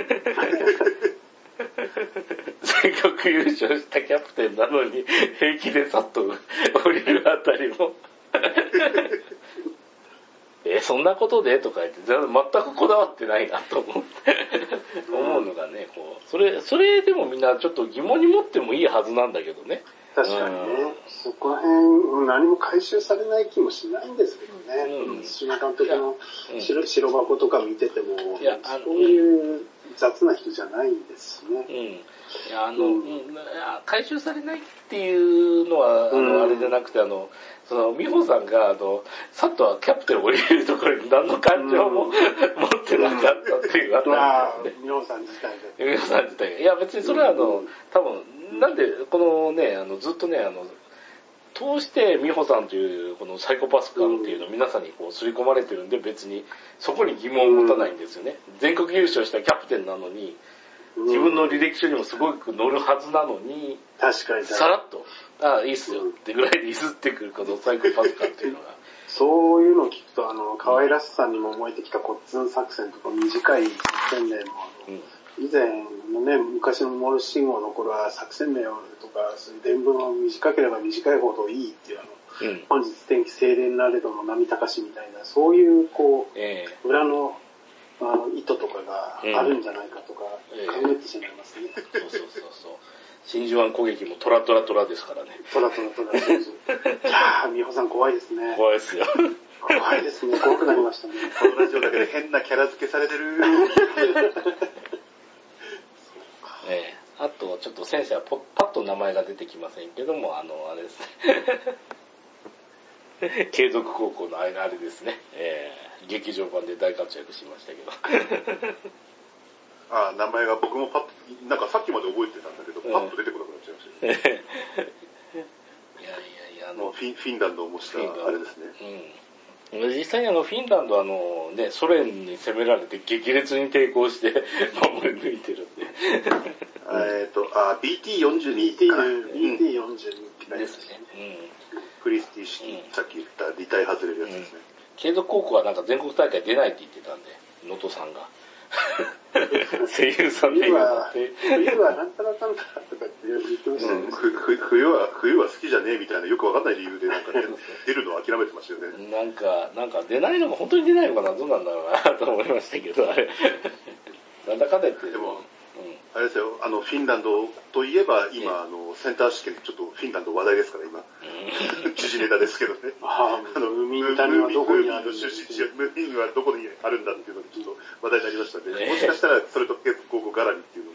全国優勝したキャプテンなのに、平気でさっと降りるあたりも。そんなことでとか言って、全くこだわってないなと思うのがね、こう、それでもみんなちょっと疑問に持ってもいいはずなんだけどね。 確かにね、そこら辺何も回収されない気もしないんですけどね。島監督の白箱とか見てても、そういう雑な人じゃないですしね。 回収されないっていうのは、あれじゃなくて、美穂さんが、さっとキャプテンを降りるところに何の感情も持ってなかったっていうあたりですね。 美穂さん自体で。 美穂さん自体が。いや、別にそれは多分、なんで、このね、ずっとね、通して美穂さんというこのサイコパス感っていうのを皆さんにこう刷り込まれてるんで、別にそこに疑問を持たないんですよね。全国優勝したキャプテンなのに、自分の履歴書にもすごく載るはずなのに、 確かにさらっと、いいっすよってぐらいでいすってくるこのサイコパス感っていうのが。 そういうのを聞くと、可愛らしさにも燃えてきたコッツン作戦とか短い作戦名も、以前のね、昔のモールス信号の頃は作戦名とか、そういう伝聞は短ければ短いほどいいっていう本日天気清廉なれどの波高しみたいな、そういうこう、裏の意図とかがあるんじゃないかとか考えてしまいますね。 そう。真珠湾攻撃もトラですからね。 トラ。いやー、美穂さん怖いですね。 怖いですよ。 怖いですね。怖くなりましたね。 このラジオだけで変なキャラ付けされてる。 あと、ちょっと先生はパッと名前が出てきませんけども、あれですね。継続高校のあれですね。劇場版で大活躍しましたけど。 名前が僕もパッと、なんかさっきまで覚えてたんだけど、パッと出てこなくなっちゃいましたね。 いや、 フィンランドを模したあれですね。 実際にフィンランドはソ連に攻められて激烈に抵抗して守り抜いてるんで。 BT42 BT42 ですね。 クリスティ式、さっき言ったリタイ外れるやつですね。 継続高校はなんか全国大会出ないって言ってたんで、能登さんが。声優さんで冬はなんたらかんたらとかって言ってましたね。 冬は好きじゃねえみたいなよくわかんない理由でなんか出るのを諦めてましたよね。 なんか出ないのか本当に出ないのかな、どうなんだろうなと思いましたけど、あれ。なんだかんだ言って。 でも、あれですよ、フィンランドといえば今、センター試験でちょっとフィンランド話題ですから今。時事ネタですけどね。 ムーミン谷はどこにあるんだムーミンはどこにあるんだっていうのでちょっと話題になりましたんで、もしかしたらそれと結構絡みっていうのも、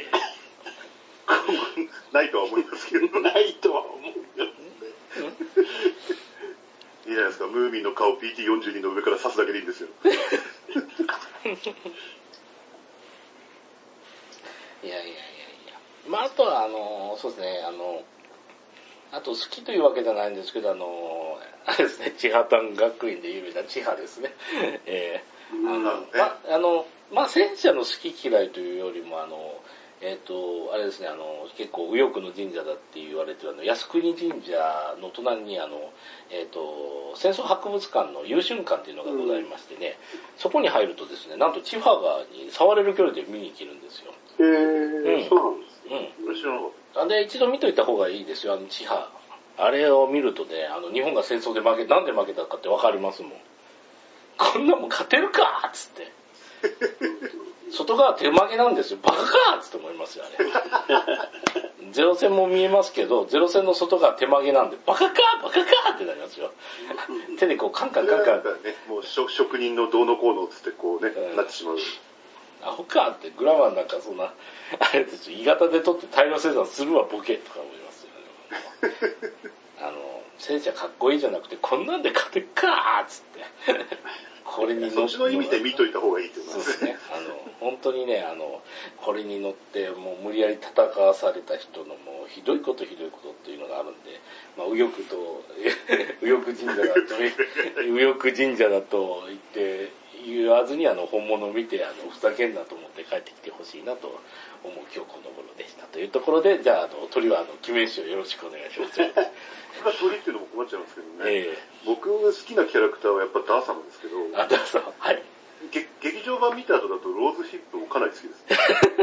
ないとは思いますけど。 ないとは思うよ。 いいじゃないですか、ムーミンの顔 BT42 の上から刺すだけでいいんですよ。 いや。まあ、あとは、そうですね、あと好きというわけじゃないんですけど、あれですね、千葉丹学院で有名な千葉ですね。戦車の好き嫌いというよりも、あれですね、結構右翼の神社だって言われてる、靖国神社の隣に、 戦争博物館の優春館っていうのがございましてね、そこに入るとですね、なんと千葉川に触れる距離で見に行けるんですよ。 そうなんですね。 知らなかった。 で、一度見といた方がいいですよ、千葉。あれを見るとね、日本が戦争でなんで負けたかってわかりますもん。こんなもん勝てるかっつって。外側手負けなんですよ。バカかっつって思いますよ、あれ。ゼロ戦も見えますけど、ゼロ戦の外側手曲げなんで、バカかってなりますよ。手でこうカンカン。 ね、もう職人のどうのこうのっつってこうね、なってしまう。 アホかって、グラマンなんかそんな、あれですよ、鋳型で取って大量生産するわ、ボケとか思いますよね。戦車かっこいいじゃなくて、こんなんで勝てっかーっつって。これに乗って。 そっちの意味で見といた方がいいってことですね。本当にね、これに乗って、もう無理やり戦わされた人のもうひどいことっていうのがあるんで、まあ、右翼神社だと言わずに本物を見て、ふざけんなと思って帰ってきてほしいなと思う今日この頃でした。というところで、じゃあ、鳥は記名詞をよろしくお願いします。 鳥っていうのも困っちゃいますけどね。僕好きなキャラクターはやっぱダーサムですけど。 ダーサム、はい。 劇場版見た後だとローズヒップもかなり好きです。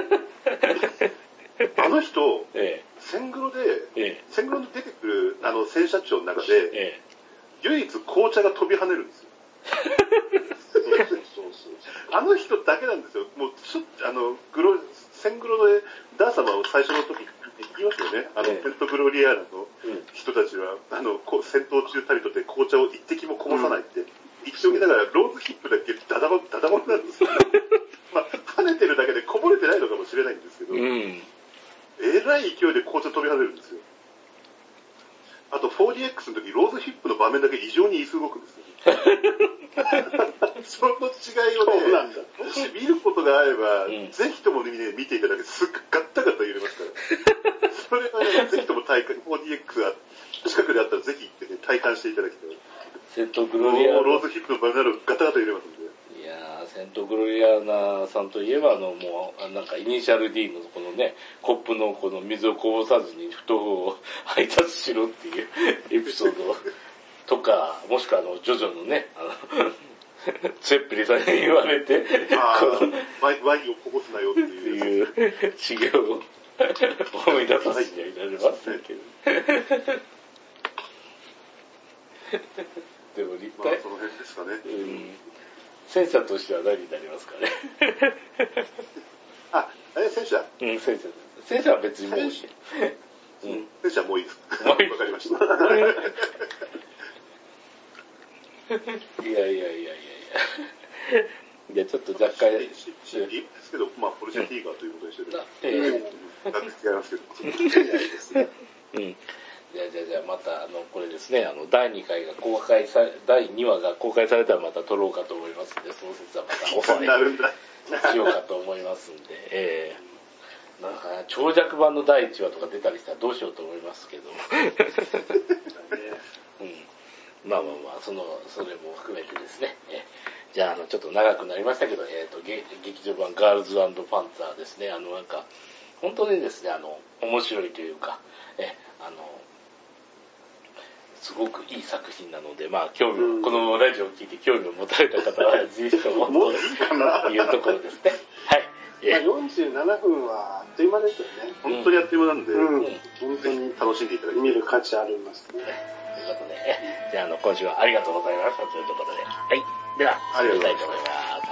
あの人、戦黒で出てくる戦車長の中で、唯一紅茶が飛び跳ねるんですよ。あの人だけなんですよ。もう戦黒でダーサマを最初の時言いますよね。ペントグロリアーナの人たちは、戦闘中たりとて紅茶を一滴もこぼさないって。一応見ながらローズヒップだけダダ漏れなんですよ。まあ、跳ねてるだけでこぼれてないのかもしれないんですけど、えらい勢いで紅茶飛び跳ねるんですよ。あと 4DX の時ローズヒップの場面だけ異常に椅子動くんですよ。その違いをね、もし見ることがあれば、ぜひとも、ね、見ていただけて、ガッタガタ揺れますから。それはね、ぜひとも4DX が近くであったらぜひ行ってね、体感していただきたい。 セントグロリアーナ。 ローズヒップの場面ならガタガタ揺れますんで。 いやー、セントグロリアーナさんといえば、もう、なんかイニシャル D のこのね、コップのこの水をこぼさずに布団を配達しろっていうエピソードとか、もしくはジョジョのね、ツェッペリさんに言われて、 ワインをこぼすなよっていう修行を思い出させていただきますけど。でも立体、 その辺ですかね。 戦車としては何になりますかね。 戦車？ 戦車は別にもういい。 戦車はもういいです。わかりました。 いや。じゃあちょっと若干。 ですけど、まあ、ポルシェティーガーということにしてる。違いますけど。 じゃあまた、これですね、第2話が公開されたらまた撮ろうかと思いますんで、その説はまたオファーしようかと思いますんで、なんか、長尺版の第1話とか出たりしたらどうしようと思いますけど。まあ、それも含めてですね。じゃあ、ちょっと長くなりましたけど、劇場版ガールズ&パンツァーですね。なんか、本当にですね、面白いというか、すごくいい作品なので、まあ、このラジオを聞いて興味を持たれた方は、ぜひとも、というところですね。はい。 47分はあっという間ですよね。 本当にあっという間なんで、 本当に楽しんでいただき見る価値ありますね。 ということで、じゃあ今週はありがとうございましたというところで。はい。では、始めたいと思います。はい。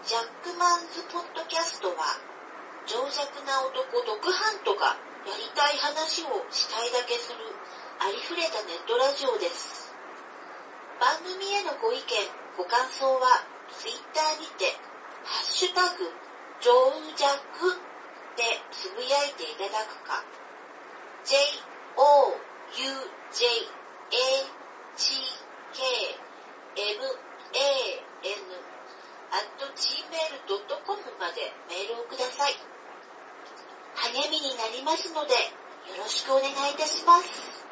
ジャックマンズポッドキャストは、情弱な男ドクハントがやりたい話をしたいだけするありふれたネットラジオです。番組へのご意見、ご感想はツイッターにてハッシュタグジョウジャクでつぶやいていただくか、joujhkman@gmail.com までメールをください。励みになりますのでよろしくお願いいたします。